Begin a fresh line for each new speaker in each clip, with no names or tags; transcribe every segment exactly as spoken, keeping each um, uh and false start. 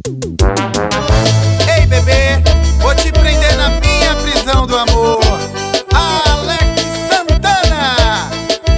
Ei, bebê, vou te prender na minha prisão do amor. Alex Santana.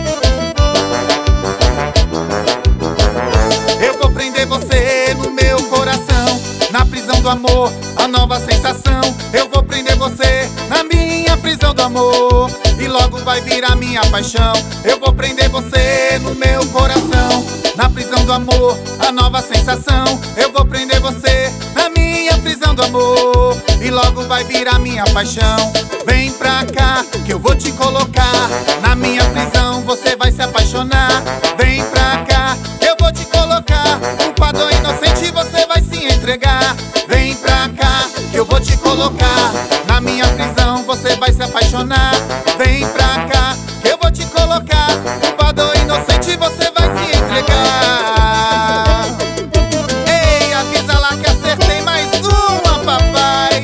Eu vou prender você no meu coração, na prisão do amor, a nova sensação. Eu vou prender você na minha prisão do amor, e logo vai virar minha paixão. Eu vou prender você no meu coração, na prisão do amor, a nova sensação. Eu vou prender você na minha prisão do amor, e logo vai virar minha paixão. Vem pra cá que eu vou te colocar na minha prisão, você vai se apaixonar. Vem pra cá que eu vou te colocar, culpado ou inocente você vai se entregar. Vem pra cá que eu vou te colocar na minha prisão, você vai se apaixonar. Vem pra cá que eu vou te colocar, culpado ou inocente você vai se entregar. Ei, avisa lá que acertei mais uma, papai.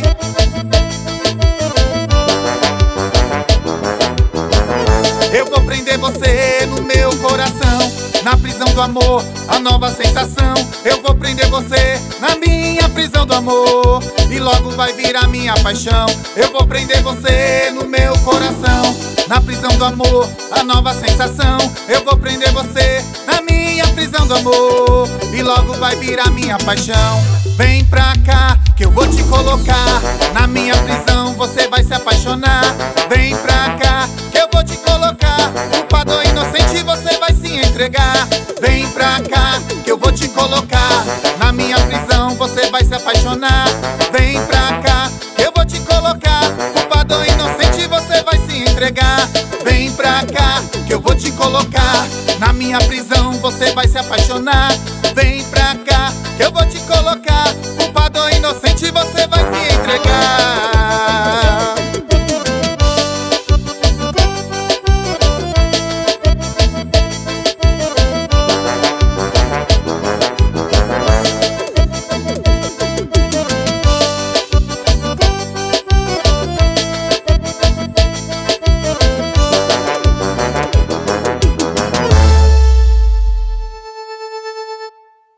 Eu vou prender você no meu coração, na prisão do amor, a nova sensação. Eu vou prender você na minha prisão do amor, e logo vai virar minha paixão. Eu vou prender você no meu coração, na prisão do amor, a nova sensação. Eu vou prender você na minha prisão do amor, e logo vai virar minha paixão. Vem pra cá que eu vou te colocar na minha prisão, você vai se apaixonar. Vem pra cá que eu vou te colocar, culpado ou inocente você vai se entregar. Vem pra cá que eu vou te colocar na minha prisão, você vai se apaixonar. Vem pra cá que eu vou te colocar, culpado ou inocente você vai se entregar. Vem pra cá que eu vou te colocar na minha prisão, você vai se apaixonar. Vem pra cá que eu vou